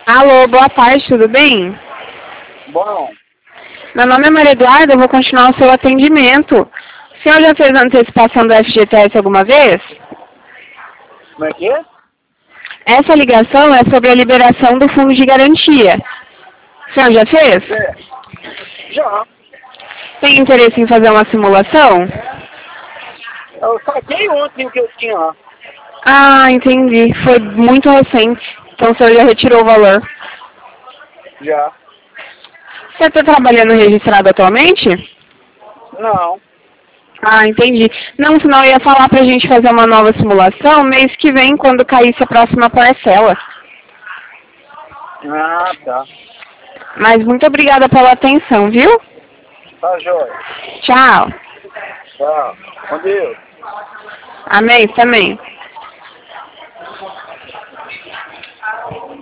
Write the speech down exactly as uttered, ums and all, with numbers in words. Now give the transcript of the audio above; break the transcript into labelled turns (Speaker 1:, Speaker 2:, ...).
Speaker 1: Alô, boa tarde, tudo bem?
Speaker 2: Bom,
Speaker 1: Meu nome é Maria Eduarda, eu vou continuar o seu atendimento. O senhor já fez a antecipação do F G T S alguma vez?
Speaker 2: como é que é?
Speaker 1: Essa ligação é sobre a liberação do fundo de garantia. O senhor já fez?
Speaker 2: É. Já.
Speaker 1: Tem interesse em fazer uma simulação?
Speaker 2: Eu saquei ontem o que eu tinha lá.
Speaker 1: Ah, entendi. Foi muito recente. Então o senhor já retirou o valor.
Speaker 2: Já.
Speaker 1: Você está trabalhando registrado atualmente?
Speaker 2: Não.
Speaker 1: Ah, entendi. Não, senão eu ia falar pra gente fazer uma nova simulação mês que vem, quando caísse a próxima parcela.
Speaker 2: Ah, tá.
Speaker 1: Mas muito obrigada pela atenção, viu?
Speaker 2: Tá jóia.
Speaker 1: Tchau.
Speaker 2: Tá. Com Deus.
Speaker 1: Amém também.